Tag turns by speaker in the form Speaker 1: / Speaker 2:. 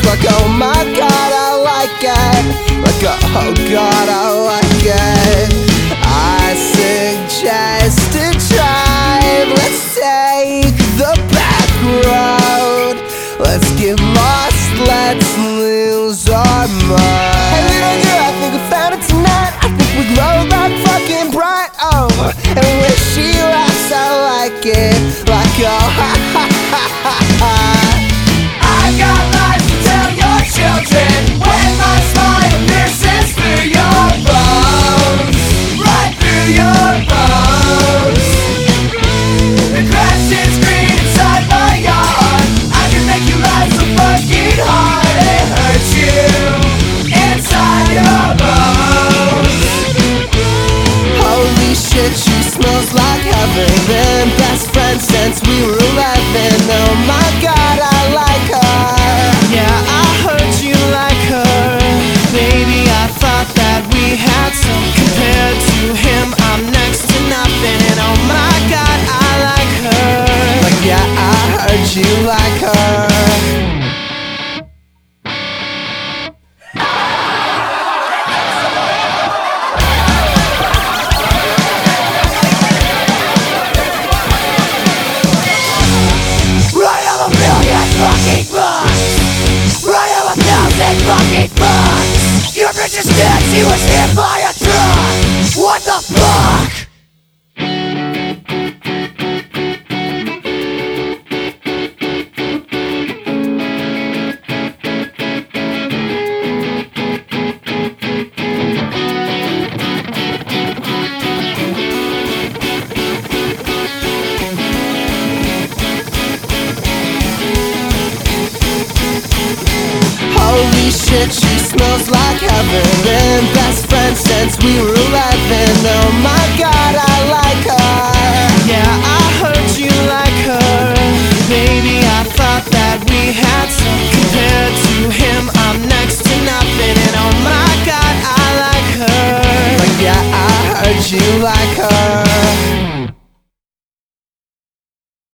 Speaker 1: like, oh my god, I like it. Like, oh god, I like it. I suggest a drive. Let's take the back road. Let's get lost, let's lose our mind. Hey little girl, I think we found it tonight. I think we glow like fucking bright. Oh, and when she laughs, I like it. Like, oh ha ha ha ha ha.
Speaker 2: I've got lies to tell your children when my smile pierces through your bones, right through your bones. The grass is green inside my yard. I can make you laugh so fucking hard it hurts you inside your bones.
Speaker 1: Holy shit, she smells like heaven. Been best friends since we were 11. Oh my god, I like her.
Speaker 3: Yeah, I heard you like her. Baby, I thought that we had some. Compared to him, I'm next to nothing. And oh my god, I like her.
Speaker 1: Like, yeah, I heard you like her.
Speaker 2: Write up 1,000,000 fucking bucks. Write up 1,000 fucking bucks. Your bitch is dead, she was hit by a truck. What the fuck?
Speaker 1: Holy shit, she smells like heaven. Been best friends since we were 11.